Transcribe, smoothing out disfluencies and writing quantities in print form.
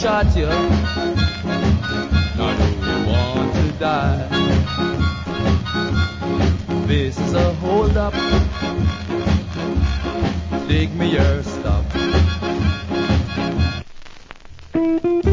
shot you. Now do you want to die? This is a hold up. Dig me your stuff.